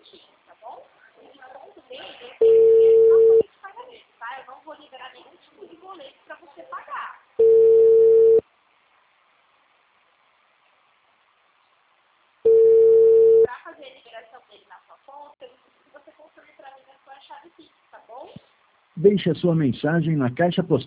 certinho, tá bom? O desconto dele é só de pagamento, tá? Eu não vou liberar nenhum tipo de boleto para você pagar. Para fazer a liberação dele na sua conta, eu preciso que você confirme para mim a sua chave Pix, tá bom? Deixe a sua mensagem na caixa postal.